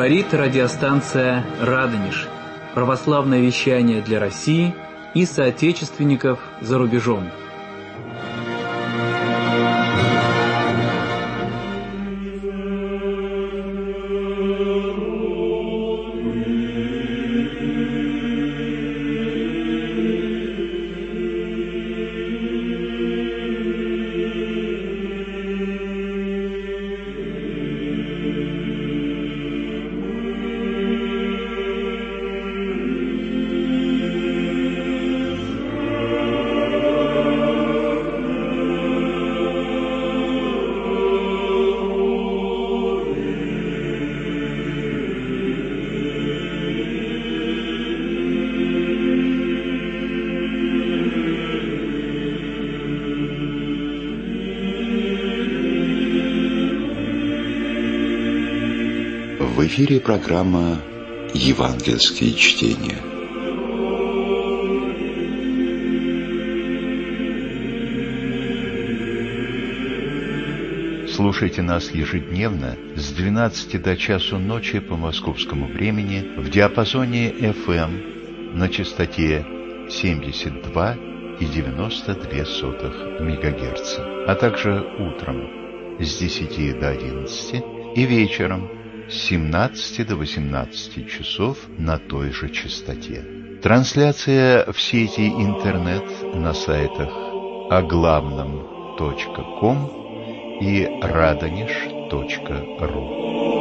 Говорит радиостанция «Радонеж». Православное вещание для России и соотечественников за рубежом. В эфире программа «Евангельские чтения». Слушайте нас ежедневно с 12 до часу ночи по московскому времени в диапазоне FM на частоте 72,92 МГц, а также утром с 10 до 11 и вечером с 17 до 18 часов на той же частоте. Трансляция в сети интернет на сайтах оглавном.ком и radonеж.ру.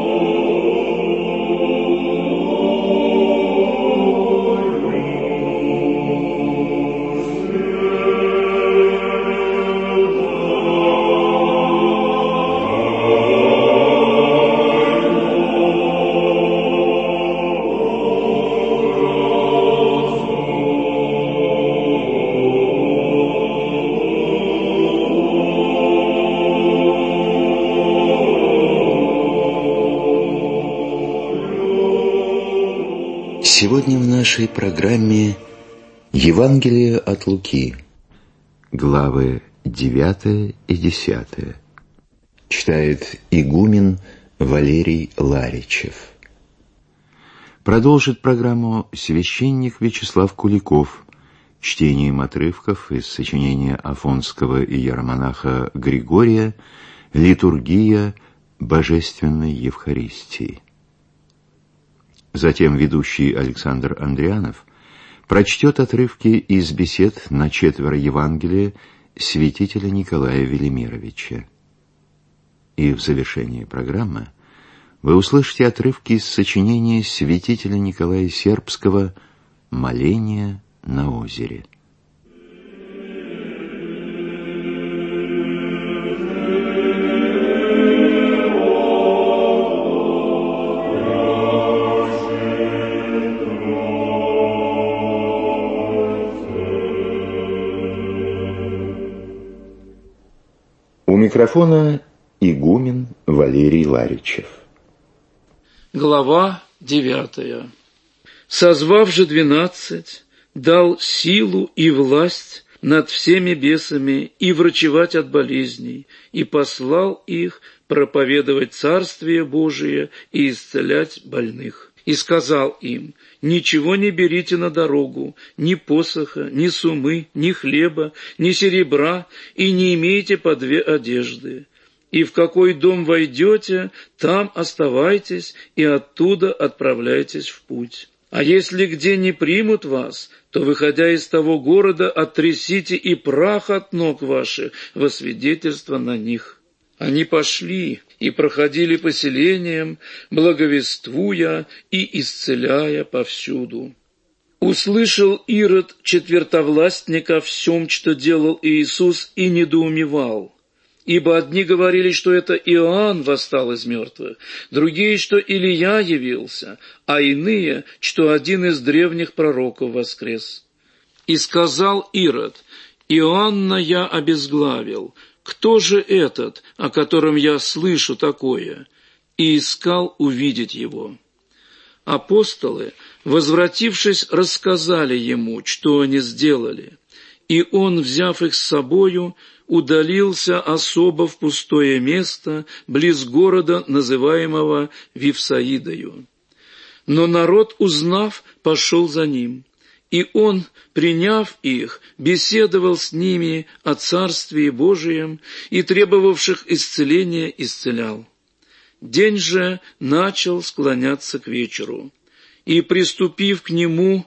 Сегодня в нашей программе Евангелие от Луки, главы 9 и 10. Читает игумен Валерий Ларичев. Продолжит программу священник Вячеслав Куликов чтением отрывков из сочинения афонского иеромонаха Григория «Литургия Божественной Евхаристии». Затем ведущий Александр Андрианов прочтет отрывки из бесед на 4 Евангелия святителя Николая Велимировича. И в завершении программы вы услышите отрывки из сочинения святителя Николая Сербского «Моление на озере». У микрофона игумен Валерий Ларичев. Глава 9. «Созвав же 12, дал силу и власть над всеми бесами и врачевать от болезней, и послал их проповедовать Царствие Божие и исцелять больных. И сказал им: ничего не берите на дорогу, ни посоха, ни сумы, ни хлеба, ни серебра, и не имейте по 2 одежды. И в какой дом войдете, там оставайтесь, и оттуда отправляйтесь в путь. А если где не примут вас, то, выходя из того города, оттрясите и прах от ног ваших во свидетельство на них». Они пошли и проходили по селениям, благовествуя и исцеляя повсюду. Услышал Ирод четвертовластника о всем, что делал Иисус, и недоумевал. Ибо одни говорили, что это Иоанн восстал из мертвых, другие, что Илия явился, а иные, что один из древних пророков воскрес. И сказал Ирод: «Иоанна я обезглавил. Кто же этот, о котором я слышу такое?» И искал увидеть его. Апостолы, возвратившись, рассказали ему, что они сделали. И он, взяв их с собою, удалился особо в пустое место, близ города, называемого Вифсаидою. Но народ, узнав, пошел за ним. И он, приняв их, беседовал с ними о Царствии Божием и требовавших исцеления исцелял. День же начал склоняться к вечеру. И, приступив к нему,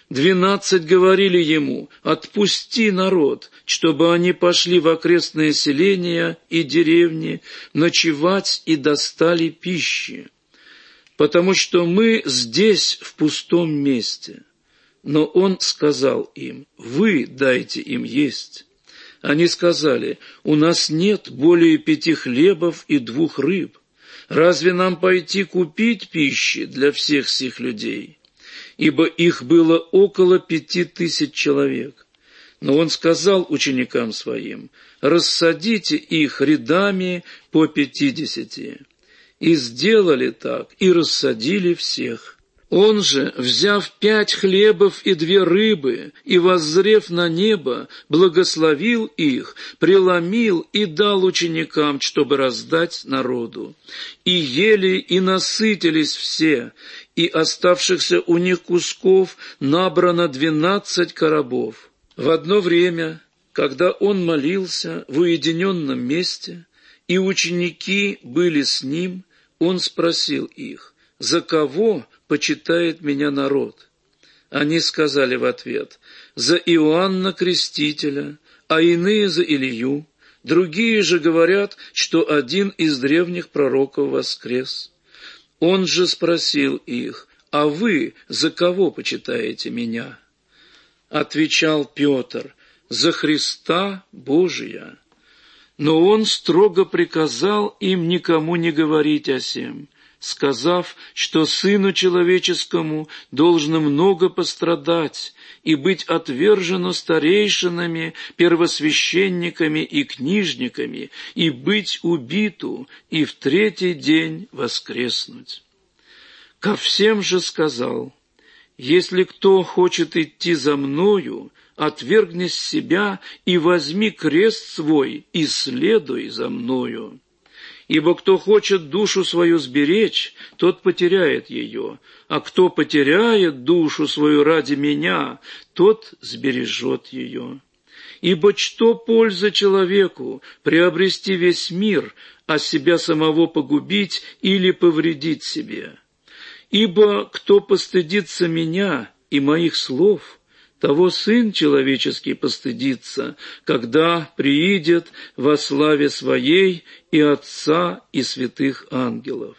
12 говорили ему: «Отпусти народ, чтобы они пошли в окрестные селения и деревни ночевать и достали пищи, потому что мы здесь в пустом месте». Но он сказал им: «Вы дайте им есть». Они сказали: «У нас нет более 5 хлебов и 2 рыб. Разве нам пойти купить пищи для всех сих людей?» Ибо их было около 5000 человек. Но он сказал ученикам своим: «Рассадите их рядами по 50». И сделали так, и рассадили всех. Он же, взяв 5 хлебов и 2 рыбы, и воззрев на небо, благословил их, преломил и дал ученикам, чтобы раздать народу. И ели, и насытились все, и оставшихся у них кусков набрано 12 коробов. В одно время, когда он молился в уединенном месте, и ученики были с ним, он спросил их: «За кого почитает меня народ?» Они сказали в ответ: «За Иоанна Крестителя, а иные за Илью, другие же говорят, что один из древних пророков воскрес». Он же спросил их: «А вы за кого почитаете меня?» Отвечал Петр: «За Христа Божия». Но он строго приказал им никому не говорить о сем, сказав, что Сыну Человеческому должно много пострадать и быть отвержено старейшинами, первосвященниками и книжниками, и быть убиту, и в 3-й день воскреснуть. Ко всем же сказал: «Если кто хочет идти за мною, отвергни себя и возьми крест свой, и следуй за мною. Ибо кто хочет душу свою сберечь, тот потеряет ее, а кто потеряет душу свою ради меня, тот сбережет ее. Ибо что польза человеку приобрести весь мир, а себя самого погубить или повредить себе? Ибо кто постыдится меня и моих слов, того Сын Человеческий постыдится, когда приидет во славе Своей и Отца и святых ангелов.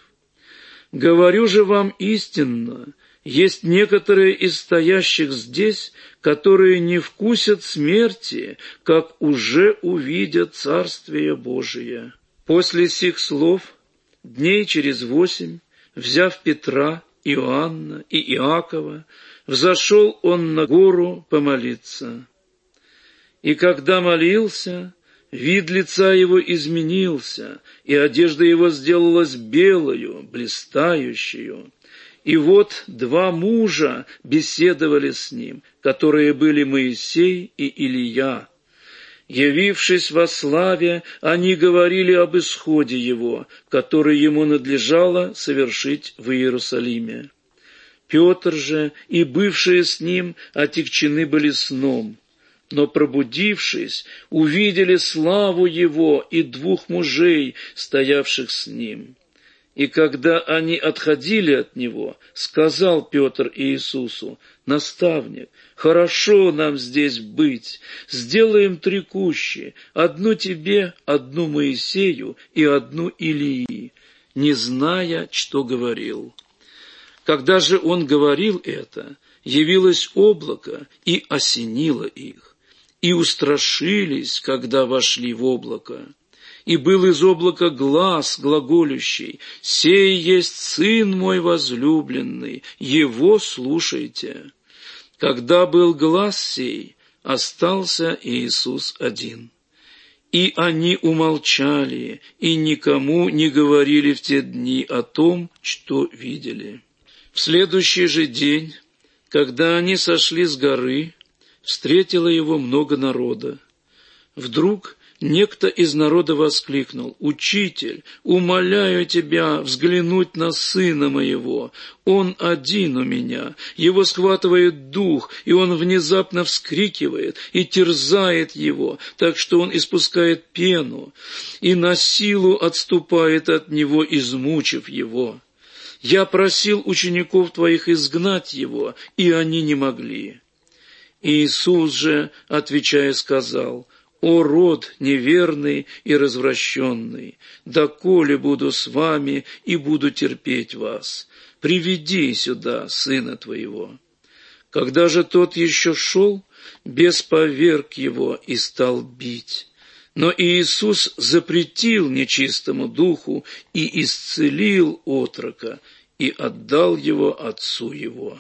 Говорю же вам истинно, есть некоторые из стоящих здесь, которые не вкусят смерти, как уже увидят Царствие Божие». После сих слов, дней через 8, взяв Петра, Иоанна и Иакова, взошел он на гору помолиться. И когда молился, вид лица его изменился, и одежда его сделалась белою, блистающую. И вот 2 мужа беседовали с ним, которые были Моисей и Илия. Явившись во славе, они говорили об исходе его, который ему надлежало совершить в Иерусалиме. Петр же и бывшие с ним отягчены были сном, но, пробудившись, увидели славу его и 2 мужей, стоявших с ним. И когда они отходили от него, сказал Петр Иисусу: «Наставник, хорошо нам здесь быть, сделаем 3 кущи, 1 тебе, 1 Моисею и 1 Илии», не зная, что говорил. Когда же он говорил это, явилось облако и осенило их, и устрашились, когда вошли в облако. И был из облака глас глаголющий: «Сей есть Сын мой возлюбленный, Его слушайте». Когда был глас сей, остался Иисус один. И они умолчали, и никому не говорили в те дни о том, что видели. В следующий же день, когда они сошли с горы, встретило его много народа. Вдруг некто из народа воскликнул: «Учитель, умоляю тебя взглянуть на сына моего. Он один у меня, его схватывает дух, и он внезапно вскрикивает и терзает его, так что он испускает пену, и на силу отступает от него, измучив его. Я просил учеников твоих изгнать его, и они не могли». Иисус же, отвечая, сказал: «О род неверный и развращенный, доколе буду с вами и буду терпеть вас? Приведи сюда сына твоего». Когда же тот еще шел, бес поверг его и стал бить. Но Иисус запретил нечистому духу и исцелил отрока, и отдал его отцу его.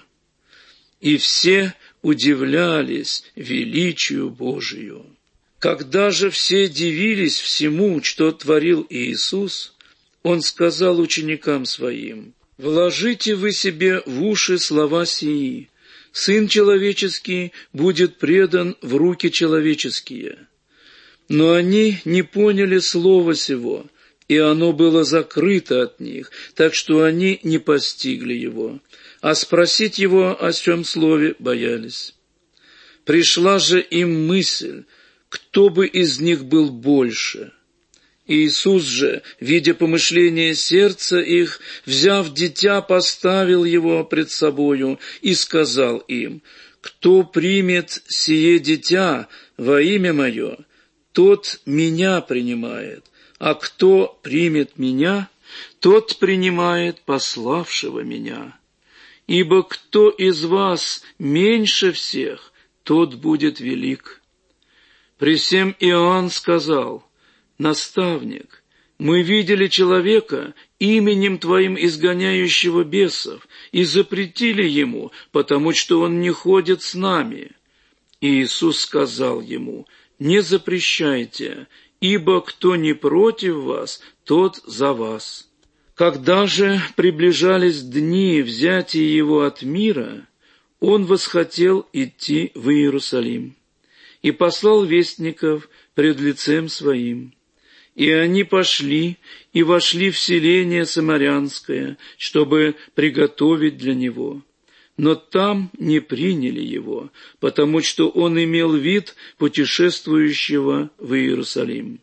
И все удивлялись величию Божию. Когда же все дивились всему, что творил Иисус, Он сказал ученикам Своим: «Вложите вы себе в уши слова сии. Сын человеческий будет предан в руки человеческие». Но они не поняли слова сего, и оно было закрыто от них, так что они не постигли его, а спросить его о сем слове боялись. Пришла же им мысль, кто бы из них был больше. Иисус же, видя помышление сердца их, взяв дитя, поставил его пред собою и сказал им: «Кто примет сие дитя во имя Мое, тот Меня принимает, а кто примет Меня, тот принимает пославшего Меня. Ибо кто из вас меньше всех, тот будет велик». При сем Иоанн сказал: «Наставник, мы видели человека, именем Твоим изгоняющего бесов, и запретили ему, потому что он не ходит с нами». И Иисус сказал ему: «Не запрещайте, ибо кто не против вас, тот за вас». Когда же приближались дни взятия его от мира, он восхотел идти в Иерусалим и послал вестников пред лицем своим. И они пошли и вошли в селение Самарянское, чтобы приготовить для него. Но там не приняли его, потому что он имел вид путешествующего в Иерусалим.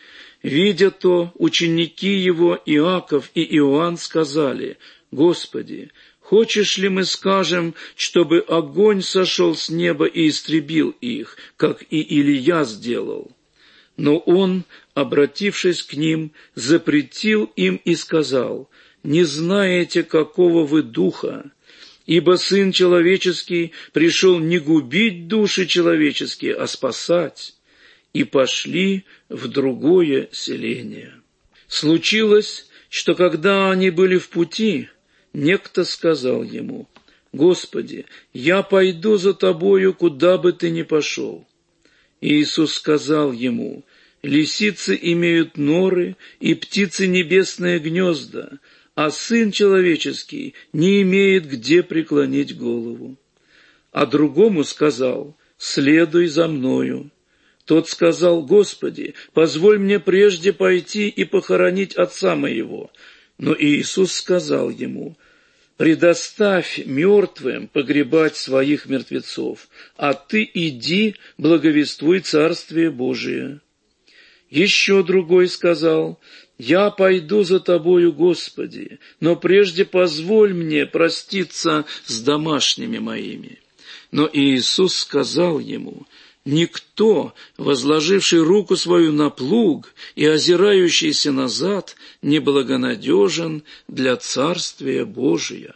Видя то, ученики его Иаков и Иоанн сказали: «Господи, хочешь ли мы скажем, чтобы огонь сошел с неба и истребил их, как и Илия сделал?» Но он, обратившись к ним, запретил им и сказал: «Не знаете, какого вы духа, ибо Сын Человеческий пришел не губить души человеческие, а спасать». И пошли в другое селение. Случилось, что когда они были в пути, некто сказал ему: «Господи, я пойду за Тобою, куда бы Ты ни пошел». И Иисус сказал ему: «Лисицы имеют норы, и птицы небесные гнезда, а Сын Человеческий не имеет где преклонить голову». А другому сказал: «Следуй за мною». Тот сказал: «Господи, позволь мне прежде пойти и похоронить отца моего». Но Иисус сказал ему: «Предоставь мертвым погребать своих мертвецов, а ты иди, благовествуй Царствие Божие». Еще другой сказал: «Я пойду за Тобою, Господи, но прежде позволь мне проститься с домашними моими». Но Иисус сказал ему: «Никто, возложивший руку свою на плуг и озирающийся назад, не благонадежен для Царствия Божия».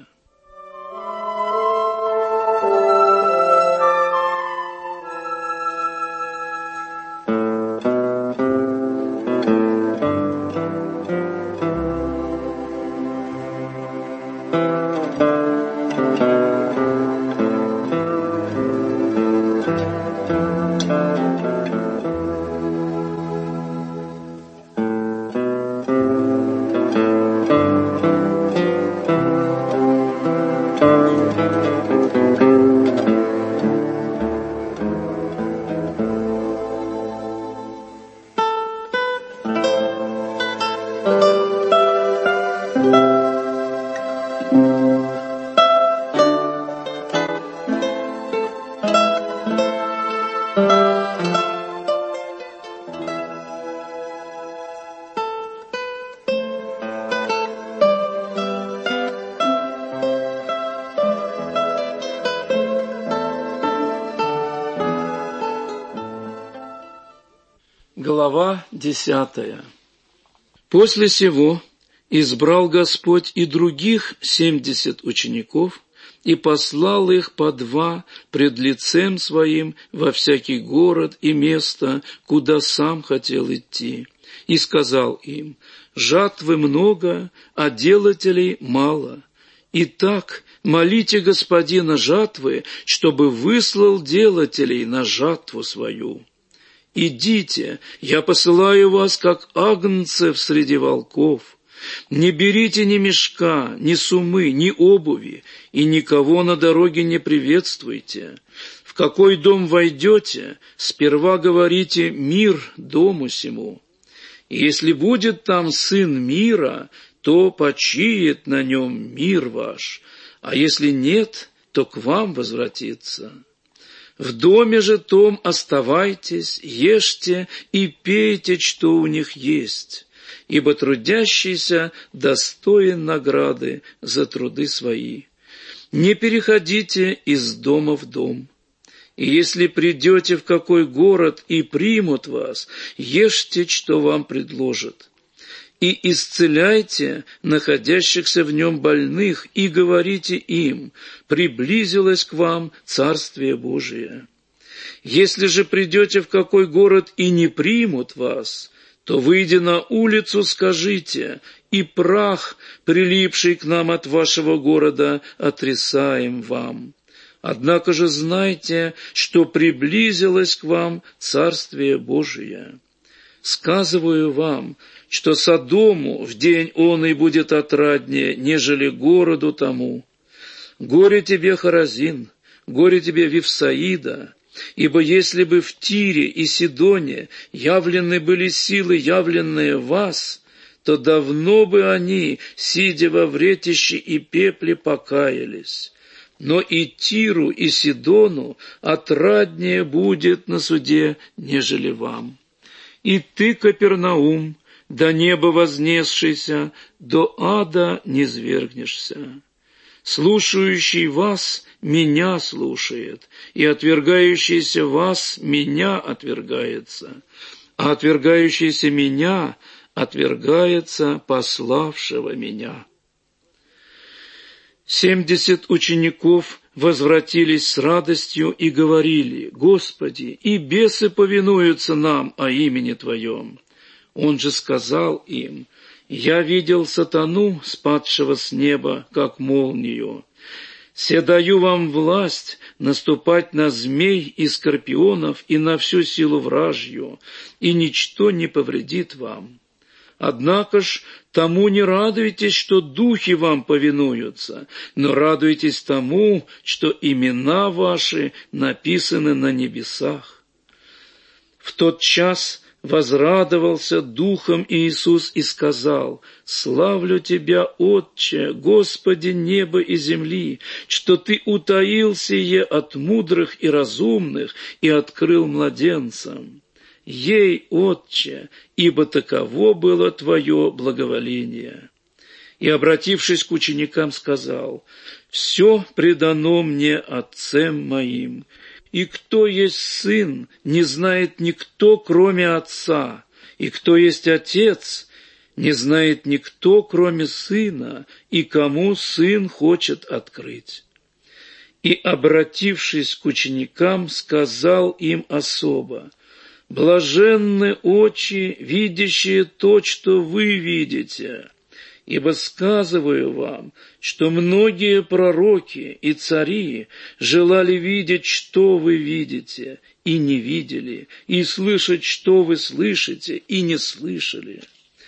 Глава 10. После сего избрал Господь и других 70 учеников, и послал их по 2 пред лицем Своим во всякий город и место, куда сам хотел идти. И сказал им: жатвы много, а делателей мало. Итак, молите Господина жатвы, чтобы выслал делателей на жатву свою. Идите, я посылаю вас, как агнцев среди волков. Не берите ни мешка, ни сумы, ни обуви, и никого на дороге не приветствуйте. В какой дом войдете, сперва говорите: мир дому сему. И если будет там сын мира, то почиет на нем мир ваш, а если нет, то к вам возвратится. В доме же том оставайтесь, ешьте и пейте, что у них есть, ибо трудящийся достоин награды за труды свои. Не переходите из дома в дом. И если придете в какой город и примут вас, ешьте, что вам предложат. И исцеляйте находящихся в нем больных, и говорите им: приблизилось к вам Царствие Божие. Если же придете в какой город и не примут вас, то, выйдя на улицу, скажите: и прах, прилипший к нам от вашего города, отрисаем вам. Однако же знайте, что приблизилось к вам Царствие Божие. Сказываю вам, что Содому в день он и будет отраднее, нежели городу тому. Горе тебе, Хоразин, горе тебе, Вифсаида, ибо если бы в Тире и Сидоне явлены были силы, явленные в вас, то давно бы они, сидя во вретище и пепле, покаялись. Но и Тиру, и Сидону отраднее будет на суде, нежели вам. И ты, Капернаум, до неба вознесшийся, до ада низвергнешься. Слушающий вас меня слушает, и отвергающийся вас меня отвергается, а отвергающийся меня отвергается пославшего меня». 70 учеников возвратились с радостью и говорили: «Господи, и бесы повинуются нам о имени Твоем». Он же сказал им: «Я видел сатану, спадшего с неба, как молнию. Се даю вам власть наступать на змей и скорпионов и на всю силу вражью, и ничто не повредит вам. Однако ж тому не радуйтесь, что духи вам повинуются, но радуйтесь тому, что имена ваши написаны на небесах». В тот час возрадовался духом Иисус и сказал: «Славлю Тебя, Отче, Господи неба и земли, что Ты утаил сие от мудрых и разумных и открыл младенцам. Ей, Отче, ибо таково было Твое благоволение». И, обратившись к ученикам, сказал: «Все предано мне Отцем моим, и кто есть Сын, не знает никто, кроме Отца, и кто есть Отец, не знает никто, кроме Сына, и кому Сын хочет открыть». И, обратившись к ученикам, сказал им особо: «Блаженны очи, видящие то, что вы видите, ибо сказываю вам, что многие пророки и цари желали видеть, что вы видите, и не видели, и слышать, что вы слышите, и не слышали».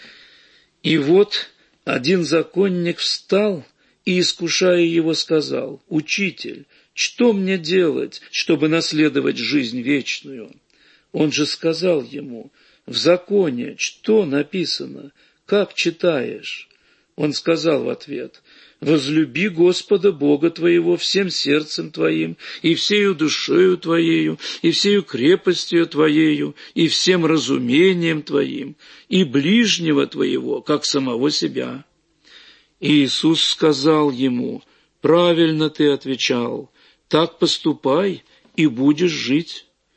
И вот один законник встал и, искушая его, сказал: «Учитель, что мне делать, чтобы наследовать жизнь вечную?» Он же сказал ему: «В законе что написано? Как читаешь?» Он сказал в ответ: «Возлюби Господа Бога твоего всем сердцем твоим, и всею душою твоею, и всею крепостью твоею, и всем разумением твоим, и ближнего твоего, как самого себя». И Иисус сказал ему: «Правильно ты отвечал, так поступай, и будешь жить».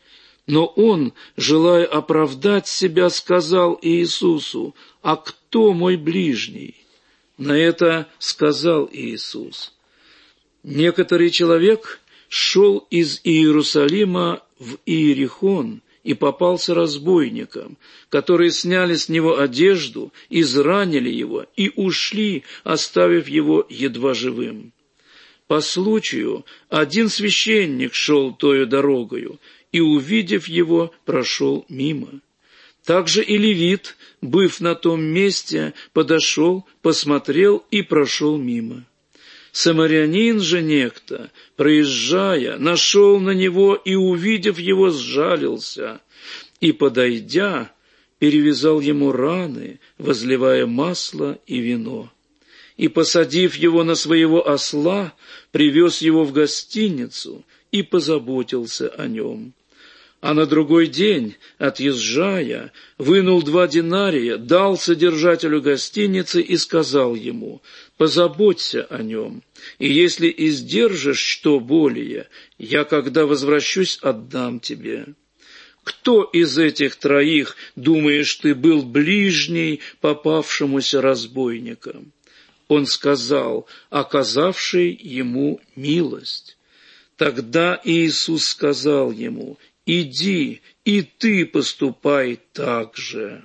Но он, желая оправдать себя, сказал Иисусу: «А кто мой ближний?» На это сказал Иисус: «Некоторый человек шел из Иерусалима в Иерихон и попался разбойникам, которые сняли с него одежду, изранили его и ушли, оставив его едва живым. По случаю один священник шел тою дорогою и, увидев его, прошел мимо. Также и левит, быв на том месте, подошел, посмотрел и прошел мимо. Самарянин же некто, проезжая, нашел на него и, увидев его, сжалился, и, подойдя, перевязал ему раны, возливая масло и вино. И, посадив его на своего осла, привез его в гостиницу и позаботился о нем. А на другой день, отъезжая, вынул 2 динария, дал содержателю гостиницы и сказал ему: «Позаботься о нем, и если издержишь что более, я, когда возвращусь, отдам тебе». Кто из этих 3, думаешь ты, был ближний попавшемуся разбойникам? Он сказал: оказавший ему милость. Тогда Иисус сказал ему: «Иди, и ты поступай так же».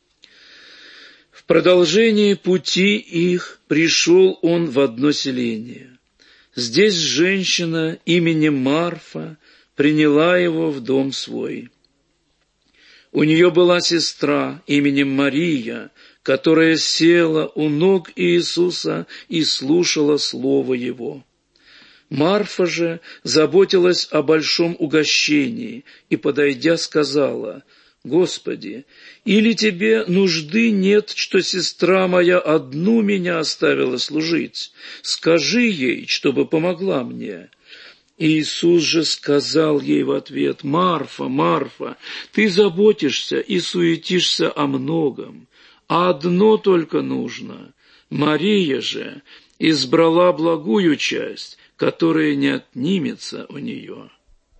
В продолжении пути их пришел он в одно селение. Здесь женщина именем Марфа приняла его в дом свой. У нее была сестра именем Мария, которая села у ног Иисуса и слушала слово Его. Марфа же заботилась о большом угощении и, подойдя, сказала: «Господи, или тебе нужды нет, что сестра моя одну меня оставила служить? Скажи ей, чтобы помогла мне». Иисус же сказал ей в ответ: «Марфа, Марфа, ты заботишься и суетишься о многом, а одно только нужно. Мария же избрала благую часть, которая не отнимется у нее».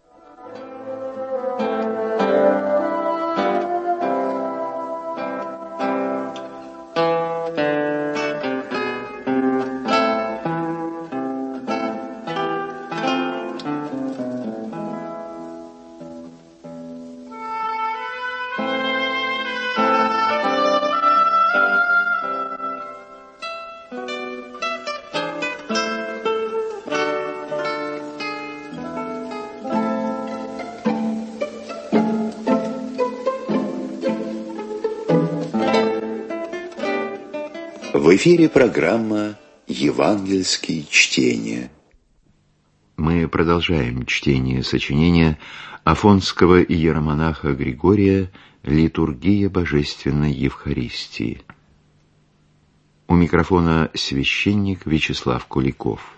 В эфире программа «Евангельские чтения». Мы продолжаем чтение сочинения афонского иеромонаха Григория «Литургия Божественной Евхаристии». У микрофона священник Вячеслав Куликов.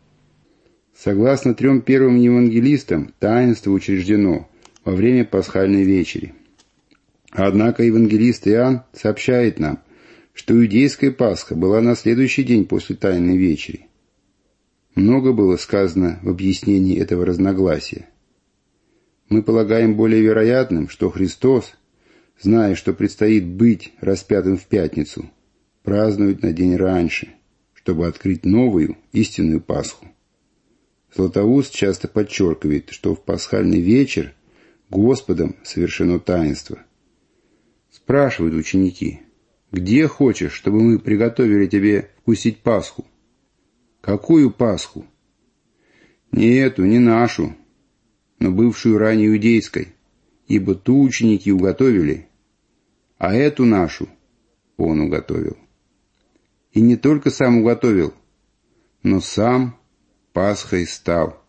Согласно 3 первым евангелистам, таинство учреждено во время пасхальной вечери. Однако евангелист Иоанн сообщает нам, что иудейская Пасха была на следующий день после Тайной вечери. Много было сказано в объяснении этого разногласия. Мы полагаем более вероятным, что Христос, зная, что предстоит быть распятым в пятницу, празднует на день раньше, чтобы открыть новую, истинную Пасху. Златоуст часто подчеркивает, что в пасхальный вечер Господом совершено таинство. Спрашивают ученики: «Где хочешь, чтобы мы приготовили тебе вкусить Пасху?» «Какую Пасху?» «Не эту, не нашу, но бывшую ранее иудейской, ибо ту ученики уготовили, а эту нашу он уготовил. И не только сам уготовил, но сам Пасхой стал».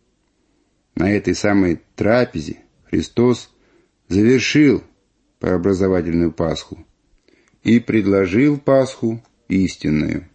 На этой самой трапезе Христос завершил преобразовательную Пасху и предложил Пасху истинную.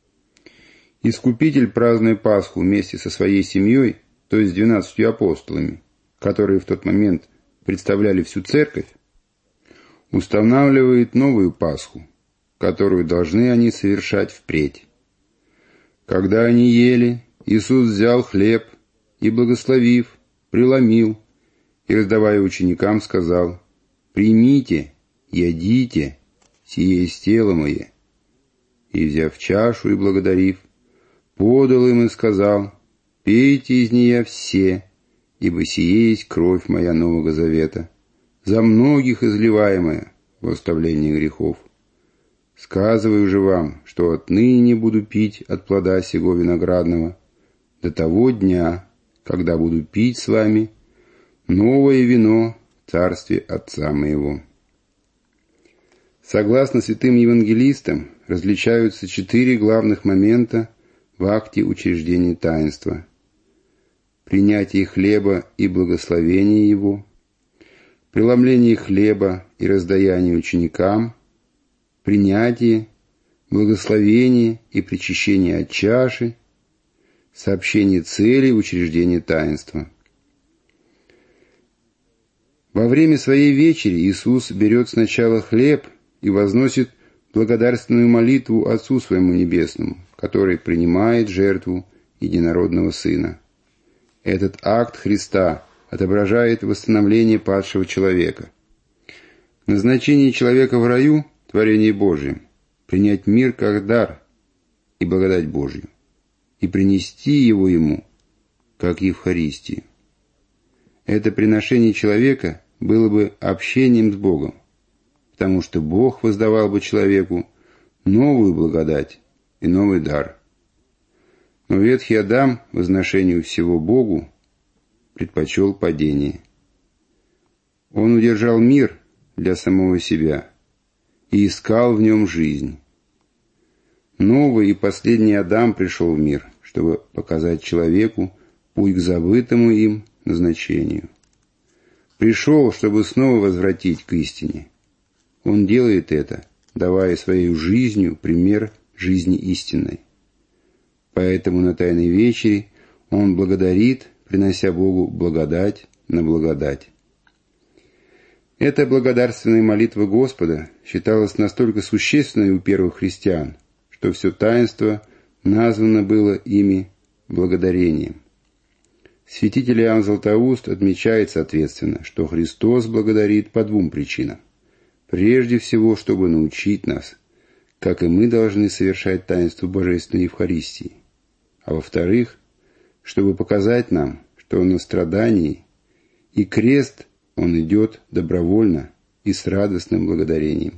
Искупитель, празднуя Пасху вместе со своей семьей, то есть 12 апостолами, которые в тот момент представляли всю церковь, устанавливает новую Пасху, которую должны они совершать впредь. Когда они ели, Иисус взял хлеб и, благословив, преломил и, раздавая ученикам, сказал: «Примите, ядите, сие есть тело мое». И, взяв чашу и благодарив, подал им и сказал: «Пейте из нее все, ибо сие есть кровь моя Нового Завета, за многих изливаемая в оставление грехов. Сказываю же вам, что отныне буду пить от плода сего виноградного до того дня, когда буду пить с вами новое вино в царстве Отца моего». Согласно святым евангелистам, различаются 4 главных момента в акте учреждения таинства: принятие хлеба и благословение его, преломление хлеба и раздаяние ученикам, принятие, благословение и причащение от чаши, сообщение целей учреждения таинства. Во время своей вечери Иисус берет сначала хлеб и возносит благодарственную молитву Отцу Своему Небесному, который принимает жертву единородного Сына. Этот акт Христа отображает восстановление падшего человека. Назначение человека в раю – творение Божие, принять мир как дар и благодать Божью, и принести его ему, как Евхаристию. Это приношение человека было бы общением с Богом, потому что Бог воздавал бы человеку новую благодать и новый дар. Но ветхий Адам возношению всего Богу предпочел падение. Он удержал мир для самого себя и искал в нем жизнь. Новый и последний Адам пришел в мир, чтобы показать человеку путь к забытому им назначению. Пришел, чтобы снова возвратить к истине. Он делает это, давая своей жизнью пример жизни истинной. Поэтому на Тайной вечере он благодарит, принося Богу благодать на благодать. Эта благодарственная молитва Господа считалась настолько существенной у первых христиан, что все таинство названо было ими благодарением. Святитель Иоанн Златоуст отмечает соответственно, что Христос благодарит по 2 причинам. Прежде всего, чтобы научить нас, как и мы должны совершать таинство Божественной Евхаристии. А во-вторых, чтобы показать нам, что на страдании и крест он идет добровольно и с радостным благодарением.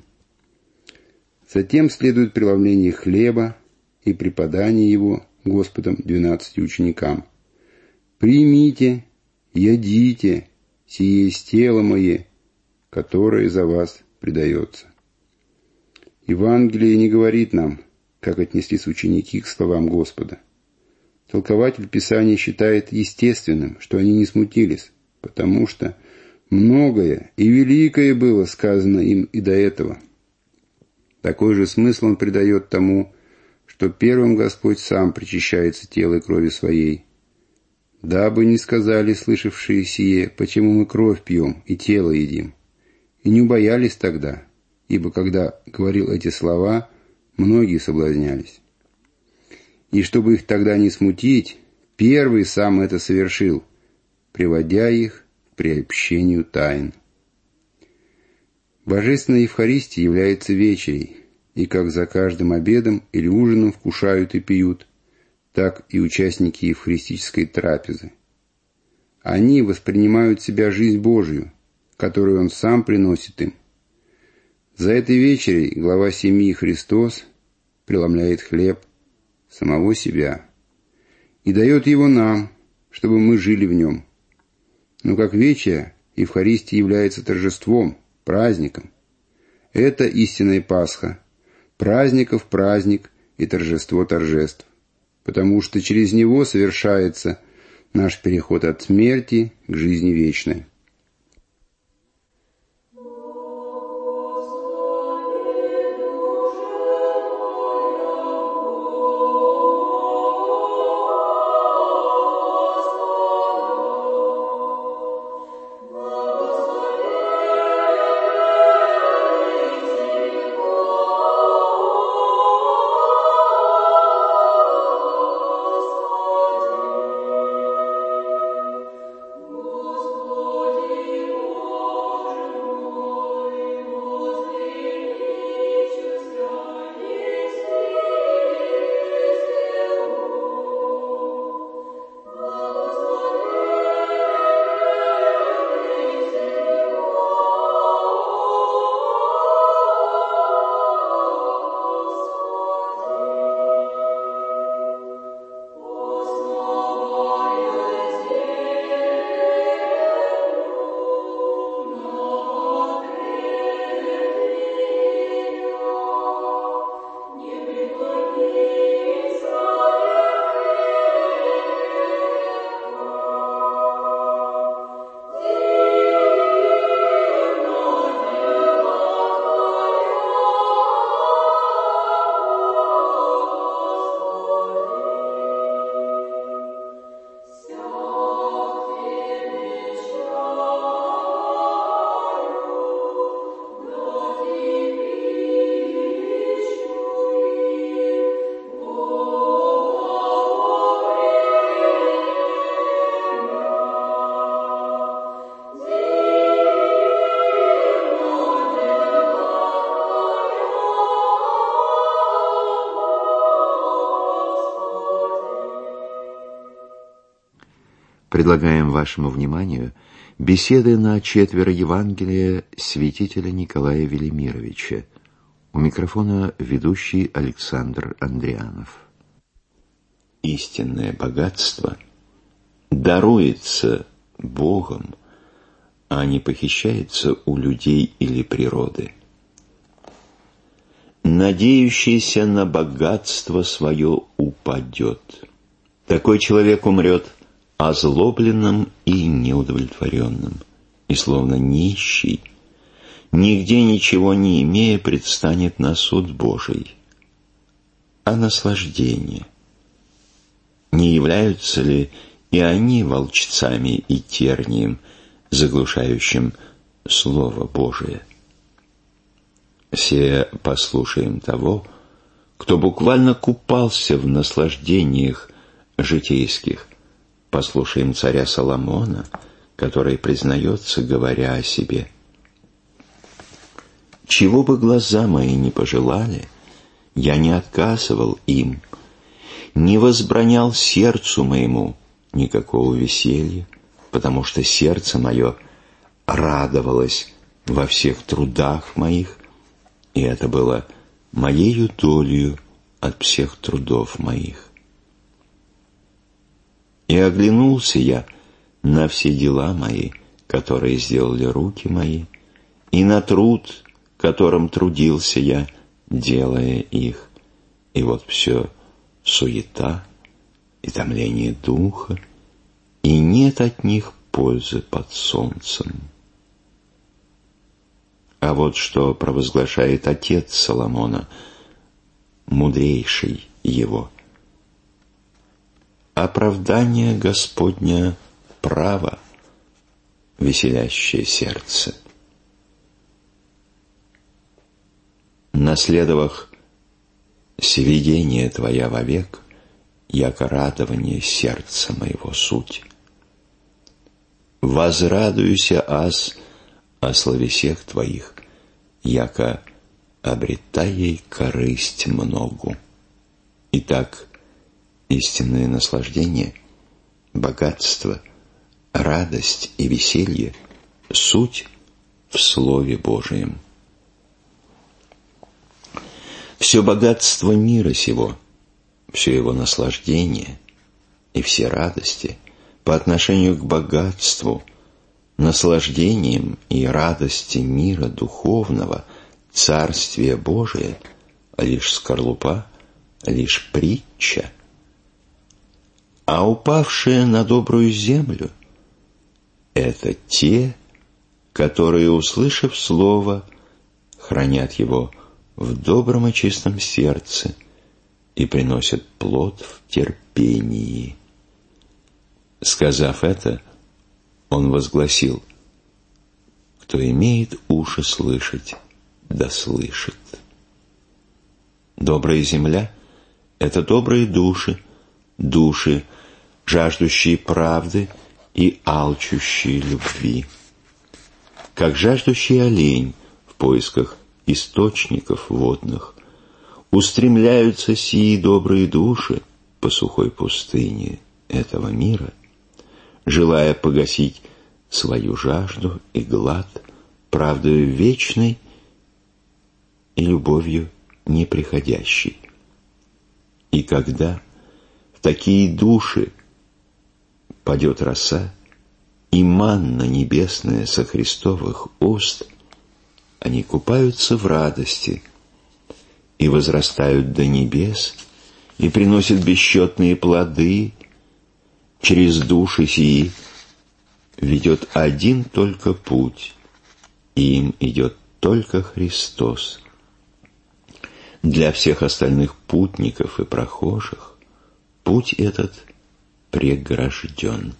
Затем следует преломление хлеба и преподание его Господом 12 ученикам. «Примите, ядите, сие есть тело мое, которое за вас предается». Евангелие не говорит нам, как отнеслись ученики к словам Господа. Толкователь Писания считает естественным, что они не смутились, потому что многое и великое было сказано им и до этого. Такой же смысл он придает тому, что первым Господь сам причащается тела и крови своей. Дабы не сказали слышавшие сие, почему мы кровь пьем и тело едим. И не убоялись тогда, ибо когда говорил эти слова, многие соблазнялись. И чтобы их тогда не смутить, первый сам это совершил, приводя их к приобщению тайн. Божественная Евхаристия является вечерей, и как за каждым обедом или ужином вкушают и пьют, так и участники евхаристической трапезы. Они воспринимают в себя жизнь Божию, которую Он сам приносит им. За этой вечерей глава семьи Христос преломляет хлеб самого себя и дает его нам, чтобы мы жили в нем. Но как вечеря, Евхаристия является торжеством, праздником. Это истинная Пасха, праздников праздник и торжество торжеств, потому что через него совершается наш переход от смерти к жизни вечной. Господи, Предлагаем вашему вниманию беседы на четверо Евангелия святителя Николая Велимировича. У микрофона ведущий Александр Андрианов. Истинное богатство даруется Богом, а не похищается у людей или природы. Надеющийся на богатство свое упадет. Такой человек умрет озлобленным и неудовлетворенным, и словно нищий, нигде ничего не имея, предстанет на суд Божий. А наслаждение? Не являются ли и они волчцами и тернием, заглушающим Слово Божие? Все послушаем того, кто буквально купался в наслаждениях житейских. Послушаем царя Соломона, который признается, говоря о себе: «Чего бы глаза мои не пожелали, я не отказывал им, не возбранял сердцу моему никакого веселья, потому что сердце мое радовалось во всех трудах моих, и это было моею долею от всех трудов моих. И оглянулся я на все дела мои, которые сделали руки мои, и на труд, которым трудился я, делая их. И вот все суета и томление духа, и нет от них пользы под солнцем». А вот что провозглашает отец Соломона, мудрейший его: «Оправдание Господня право, веселящее сердце». Наследовав сведение Твоя вовек, яко радование сердца моего суть. Возрадуюся аз о словесех Твоих, яко обретай ей корысть многу. Итак, истинное наслаждение, богатство, радость и веселье — суть в Слове Божием. Все богатство мира сего, все его наслаждение и все радости по отношению к богатству, наслаждением и радости мира духовного, Царствия Божия, лишь скорлупа, лишь притча. А упавшие на добрую землю — это те, которые, услышав слово, хранят его в добром и чистом сердце и приносят плод в терпении. Сказав это, он возгласил: кто имеет уши слышать, да слышит. Добрая земля — это добрые души, души, жаждущие правды и алчущие любви. Как жаждущий олень в поисках источников водных, устремляются сии добрые души по сухой пустыне этого мира, желая погасить свою жажду и глад правдою вечной и любовью неприходящей. И когда в такие души падет роса и манна небесная со Христовых уст, они купаются в радости и возрастают до небес и приносят бесчетные плоды. Через души сии ведет один только путь, и им идет только Христос. Для всех остальных путников и прохожих путь этот прегражден.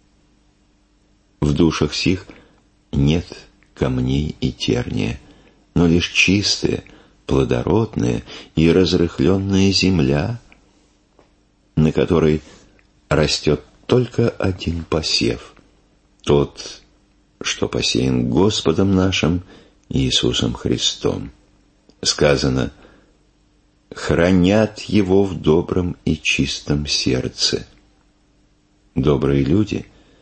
В душах сих нет камней и терния, но лишь чистая, плодородная и разрыхленная земля, на которой растет только один посев, тот, что посеян Господом нашим Иисусом Христом. Сказано: хранят его в добром и чистом сердце. Добрые люди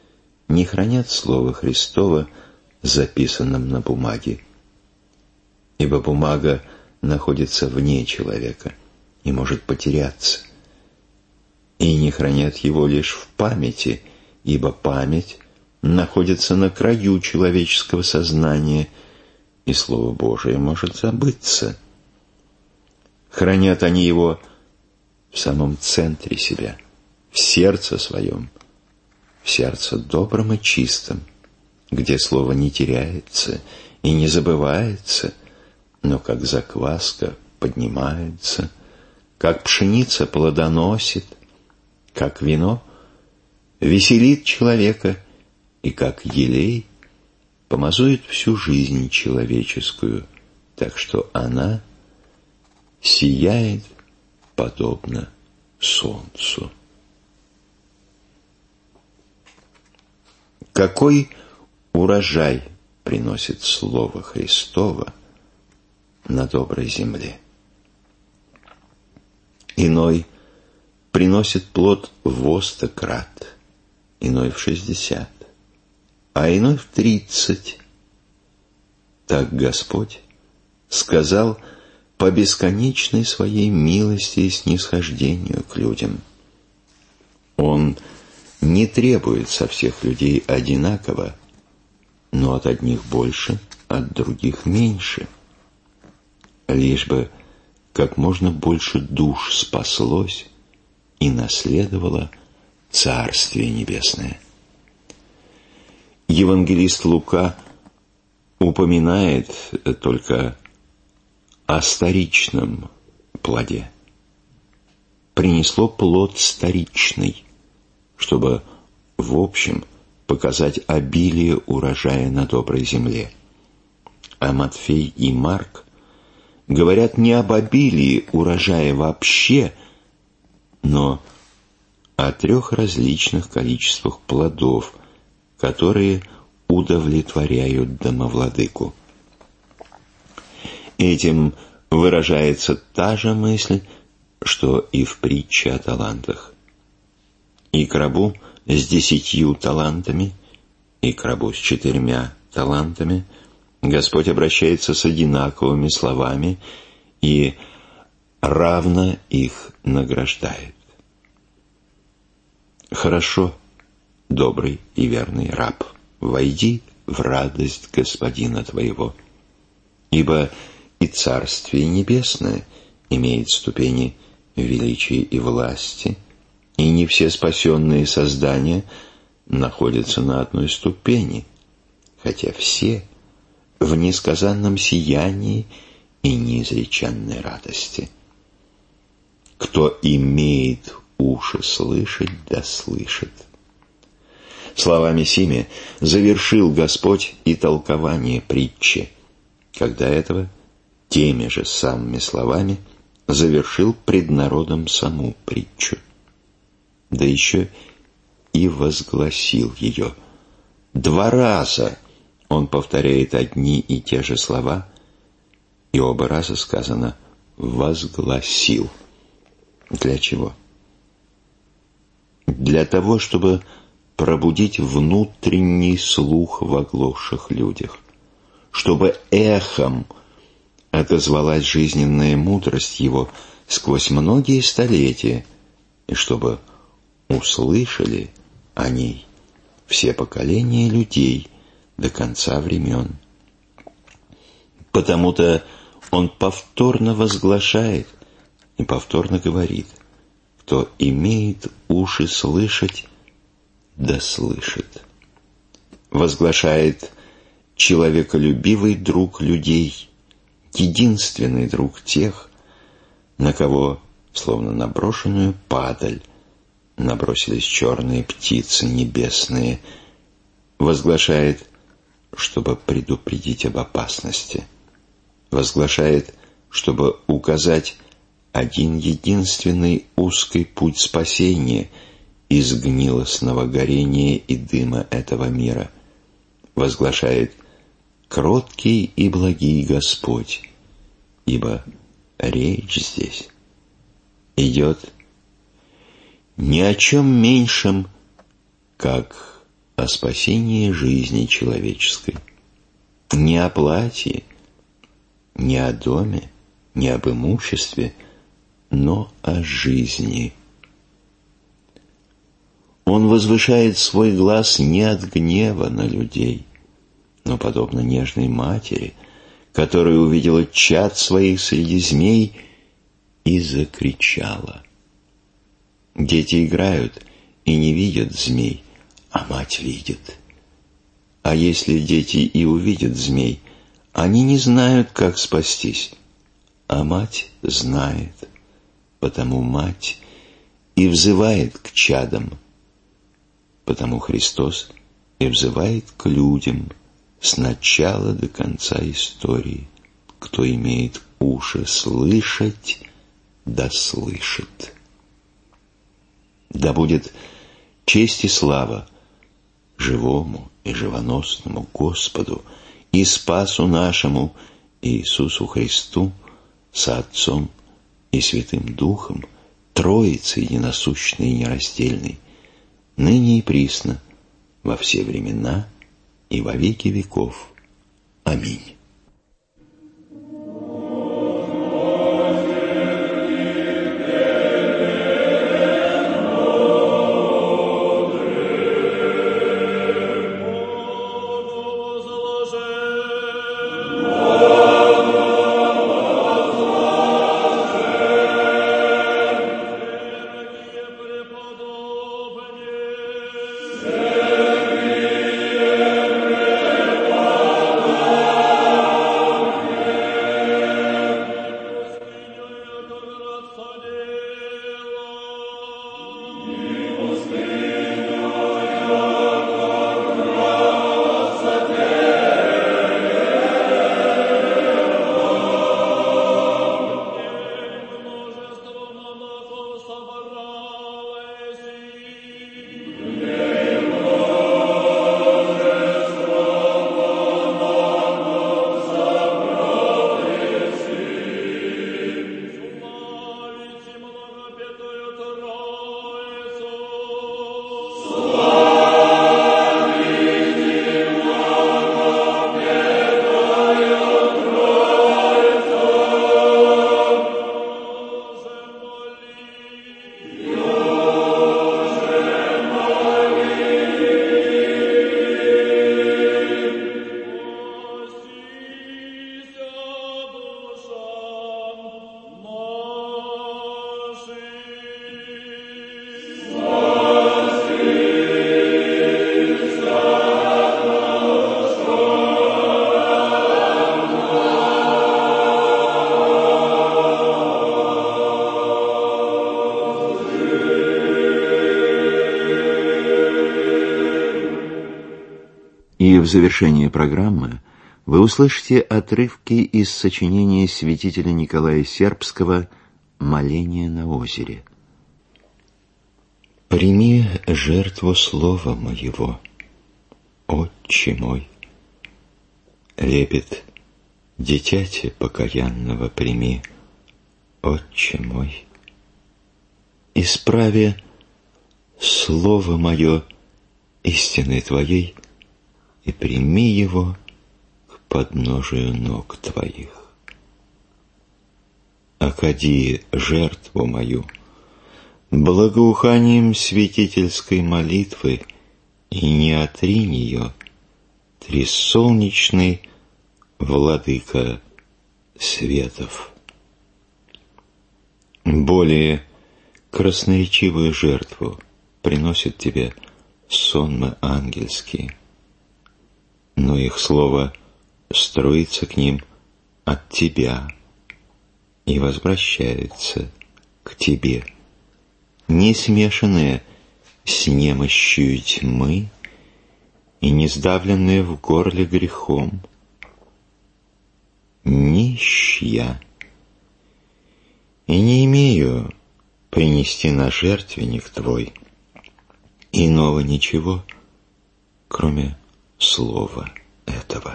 не хранят Слово Христово, записанном на бумаге, ибо бумага находится вне человека и может потеряться, и не хранят его лишь в памяти, ибо память находится на краю человеческого сознания, и Слово Божие может забыться. Хранят они его в самом центре себя, в сердце своем, в сердце добром и чистом, где слово не теряется и не забывается, но как закваска поднимается, как пшеница плодоносит, как вино веселит человека, и как елей помазует всю жизнь человеческую, так что она сияет подобно солнцу. Какой урожай приносит Слово Христово на доброй земле? Иной приносит плод в 100 крат, иной в 60, а иной в 30. Так Господь сказал по бесконечной своей милости и снисхождению к людям. Он не требует со всех людей одинаково, но от одних больше, от других меньше, лишь бы как можно больше душ спаслось и наследовало Царствие Небесное. Евангелист Лука упоминает только о старичном плоде. Принесло плод старичный, чтобы в общем показать обилие урожая на доброй земле. А Матфей и Марк говорят не об обилии урожая вообще, но о 3 различных количествах плодов, которые удовлетворяют домовладыку. Этим выражается та же мысль, что и в притче о талантах. И к рабу с 10 талантами, и к рабу с 4 талантами Господь обращается с одинаковыми словами и равно их награждает. Хорошо, добрый и верный раб, войди в радость Господина твоего, ибо и Царствие Небесное имеет ступени величия и власти, и не все спасенные создания находятся на одной ступени, хотя все в несказанном сиянии и неизреченной радости. Кто имеет уши слышать, да слышит. Словами сими завершил Господь и толкование притчи, когда этого теми же самыми словами завершил пред народом саму притчу. Да еще и возгласил ее. 2 раза он повторяет одни и те же слова, и оба раза сказано «возгласил». Для чего? Для того, чтобы пробудить внутренний слух в оглохших людях, чтобы эхом отозвалась жизненная мудрость его сквозь многие столетия, и чтобы услышали о ней все поколения людей до конца времен. Потому-то он повторно возглашает и повторно говорит: кто имеет уши слышать, да слышит. Возглашает человеколюбивый друг людей, единственный друг тех, на кого, словно на брошенную падаль, набросились черные птицы небесные. Возглашает, чтобы предупредить об опасности. Возглашает, чтобы указать один единственный узкий путь спасения из гнилостного горения и дыма этого мира. Возглашает: кроткий и благий Господь, ибо речь здесь идет ни о чем меньшем, как о спасении жизни человеческой. Не о платье, не о доме, не об имуществе, но о жизни. Он возвышает свой глас не от гнева на людей, но подобно нежной матери, которая увидела чад своих среди змей и закричала. Дети играют и не видят змей, а мать видит. А если дети и увидят змей, они не знают, как спастись, а мать знает, потому мать и взывает к чадам, потому Христос и взывает к людям с начала до конца истории. Кто имеет уши слышать, да слышит. Да будет честь и слава живому и живоносному Господу и Спасу нашему Иисусу Христу со Отцом и Святым Духом, Троицы единосущной и нераздельной, ныне и присно, во все времена и во веки веков. Аминь. И в завершении программы вы услышите отрывки из сочинения святителя Николая Сербского «Моление на озере». «Прими жертву слова моего, Отче мой, лепет дитяти покаянного прими, Отче мой, исправи слово мое истиной Твоей и прими его к подножию ног Твоих. Окади жертву мою благоуханием святительской молитвы и не отринь ее, трисолнечный владыка светов. Более красноречивую жертву приносят тебе сонмы ангельские, но их слово струится к ним от тебя и возвращается к тебе, не смешанное с немощью тьмы и не сдавленное в горле грехом. Нищ и не имею принести на жертвенник твой иного ничего, кроме слова этого.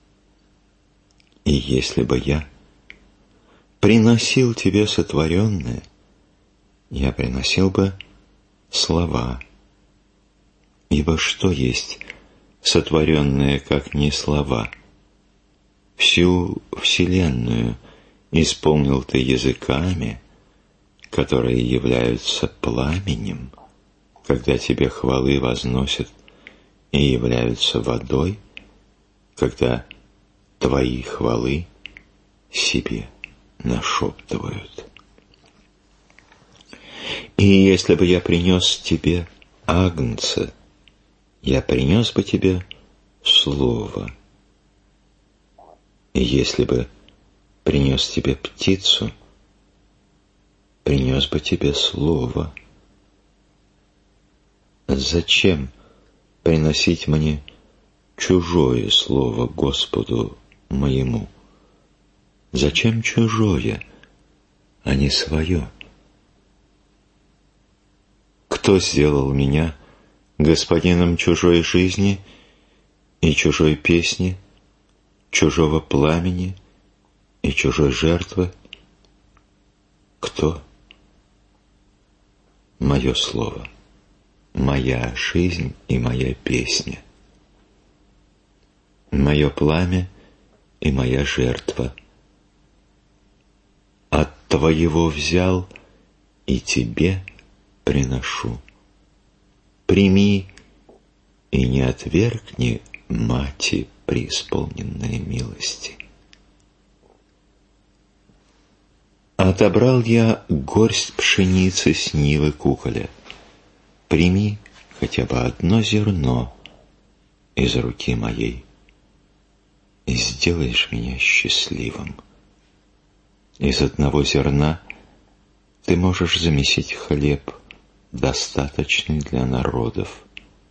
И если бы я приносил тебе сотворенное, я приносил бы слова, Ибо что есть сотворенное, как не слова? Всю вселенную исполнил ты языками, которые являются пламенем, когда тебе хвалы возносят, и являются водой, когда твои хвалы себе нашептывают. И если бы я принес тебе агнца, я принес бы тебе слово. И если бы принес тебе птицу, принес бы тебе слово. Зачем приносить мне чужое слово Господу моему? Зачем чужое, а не свое? Кто сделал меня господином чужой жизни и чужой песни, чужого пламени и чужой жертвы? Кто? Мое слово, моя жизнь и моя песня, мое пламя и моя жертва. От твоего взял и тебе приношу. Прими и не отвергни, Мати преисполненной милости. Отобрал я горсть пшеницы с нивы куколя. Прими хотя бы одно зерно из руки моей, и сделаешь меня счастливым. Из одного зерна ты можешь замесить хлеб, достаточный для народов.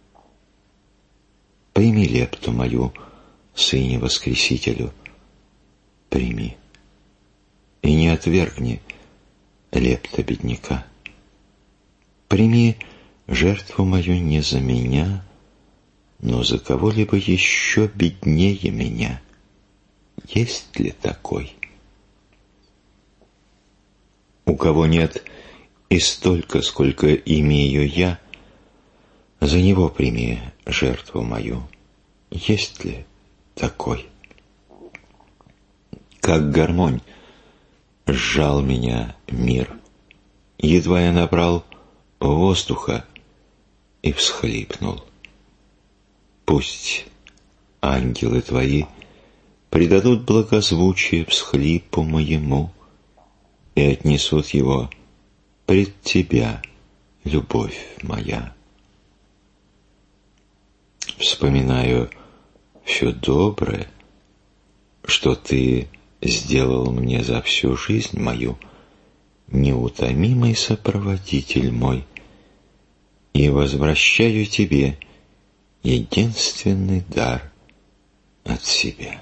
Прими лепту мою, Сыне Воскресителю, прими, и не отвергни лепта бедняка. Прими жертву мою не за меня, но за кого-либо еще беднее меня. Есть ли такой? У кого нет и столько, сколько имею я, за него прими жертву мою. Есть ли такой? Как гармонь сжал меня мир, едва я набрал воздуха и всхлипнул. Пусть ангелы твои придадут благозвучие всхлипу моему и отнесут его пред тебя, любовь моя. Вспоминаю все доброе, что ты сделал мне за всю жизнь мою, неутомимый сопроводитель мой, и возвращаю тебе единственный дар от себя.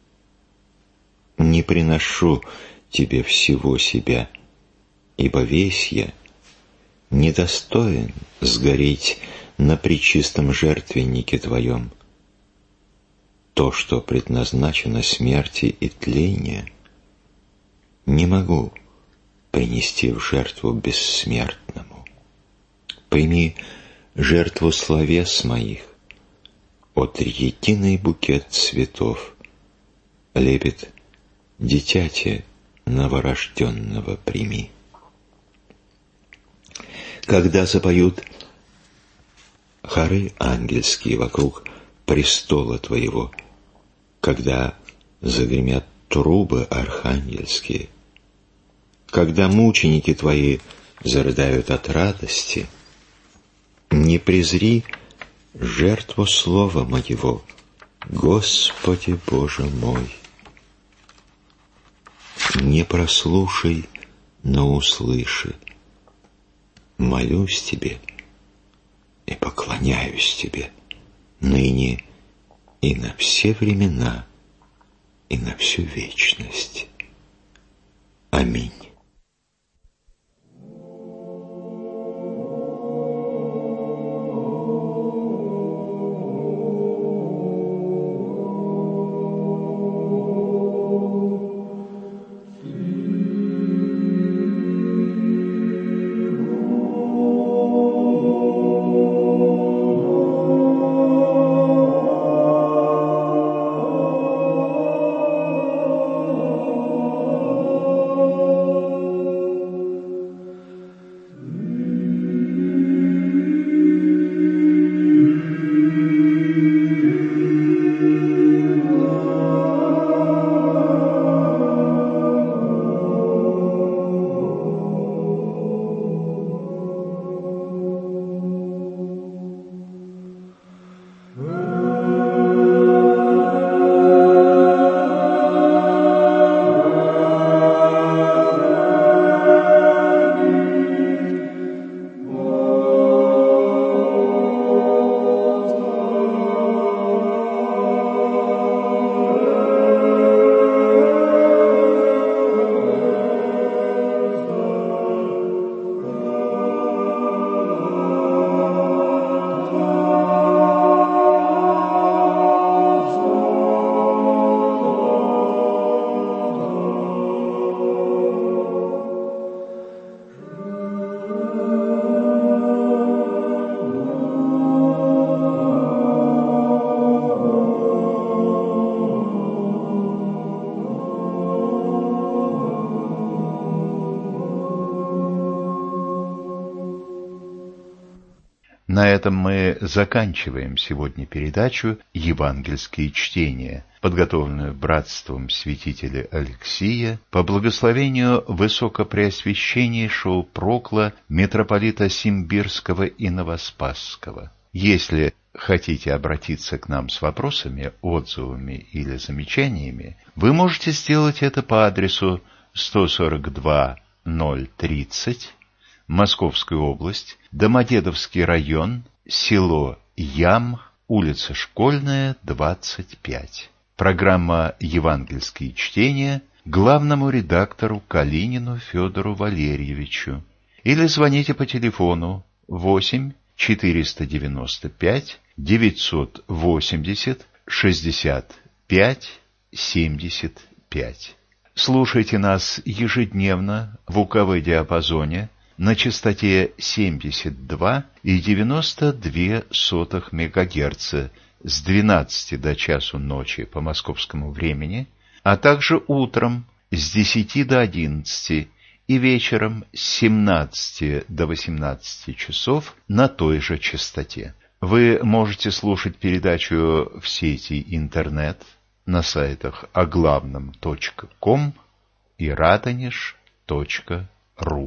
Не приношу тебе всего себя, ибо весь я недостоин сгореть на пречистом жертвеннике твоем. То, что предназначено смерти и тлению, не могу принести в жертву бессмертному. Прими жертву словес моих, о триединый букет цветов, лепет дитяти новорожденного прими. Когда запоют хоры ангельские вокруг престола твоего, когда загремят трубы архангельские, когда мученики твои зарыдают от радости, не презри жертву слова моего, Господи Боже мой. Не прослушай, но услыши. Молюсь тебе и поклоняюсь тебе ныне и на все времена и на всю вечность. Аминь. На этом мы заканчиваем сегодня передачу «Евангельские чтения», подготовленную братством святителя Алексия по благословению высокопреосвященнейшего прокла митрополита Симбирского и Новоспасского. Если хотите обратиться к нам с вопросами, отзывами или замечаниями, вы можете сделать это по адресу 142-030, Московская область, Домодедовский район, село Ям, улица Школьная, 25. Программа «Евангельские чтения» главному редактору Калинину Федору Валерьевичу. Или звоните по телефону 8-490-5-980-65-75. Слушайте нас ежедневно в УКВ-диапазоне на частоте 72,92 МГц с 12 до часу ночи по московскому времени, а также утром с 10 до 11 и вечером с 17 до 18 часов на той же частоте. Вы можете слушать передачу в сети интернет на сайтах оглавном.ком и radonish.ru.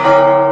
Thank you.